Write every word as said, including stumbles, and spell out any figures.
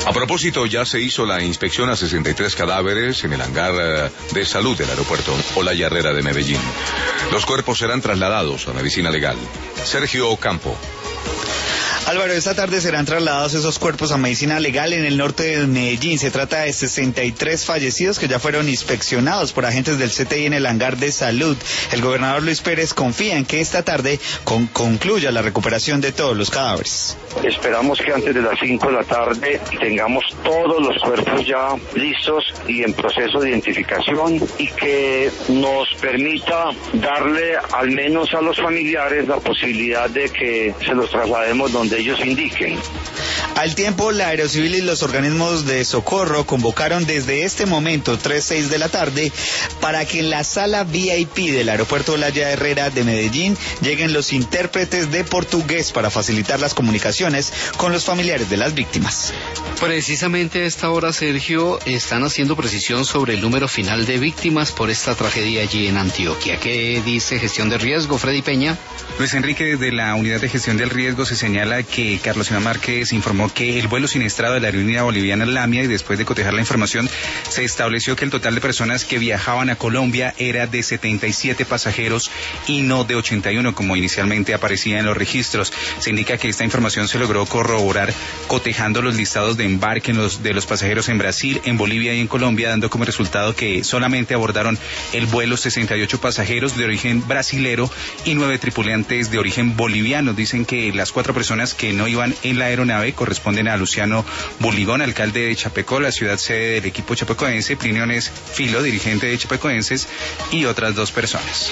A propósito, ya se hizo la inspección a sesenta y tres cadáveres en el hangar de salud del aeropuerto Olaya Herrera de Medellín. Los cuerpos serán trasladados a medicina legal. Sergio Campo. Álvaro, esta tarde serán trasladados esos cuerpos a medicina legal en el norte de Medellín. Se trata de sesenta y tres fallecidos que ya fueron inspeccionados por agentes del C T I en el hangar de salud. El gobernador Luis Pérez confía en que esta tarde con, concluya la recuperación de todos los cadáveres. Esperamos que antes de las cinco de la tarde tengamos todos los cuerpos ya listos y en proceso de identificación, y que nos permita darle al menos a los familiares la posibilidad de que se los traslademos donde ellos indiquen. Al tiempo, la Aerocivil y los organismos de socorro convocaron desde este momento, tres a seis de la tarde, para que en la sala V I P del aeropuerto Olaya Herrera de Medellín lleguen los intérpretes de portugués para facilitar las comunicaciones con los familiares de las víctimas. Precisamente a esta hora, Sergio, están haciendo precisión sobre el número final de víctimas por esta tragedia allí en Antioquia. ¿Qué dice gestión de riesgo, Freddy Peña? Luis Enrique, desde la unidad de gestión del riesgo se señala que Carlos Iván Márquez informó que el vuelo siniestrado de la aerolínea boliviana Lamia, y después de cotejar la información se estableció que el total de personas que viajaban a Colombia era de setenta y siete pasajeros y no de ochenta y uno como inicialmente aparecía en los registros. Se indica que esta información se logró corroborar cotejando los listados de embarque en los, de los pasajeros en Brasil, en Bolivia y en Colombia, dando como resultado que solamente abordaron el vuelo sesenta y ocho pasajeros de origen brasilero y nueve tripulantes de origen boliviano. Dicen que las cuatro personas que no iban en la aeronave corresponden a Luciano Buligón, alcalde de Chapecó, la ciudad sede del equipo chapecoense, Pliniones Filo, dirigente de Chapecoenses, y otras dos personas.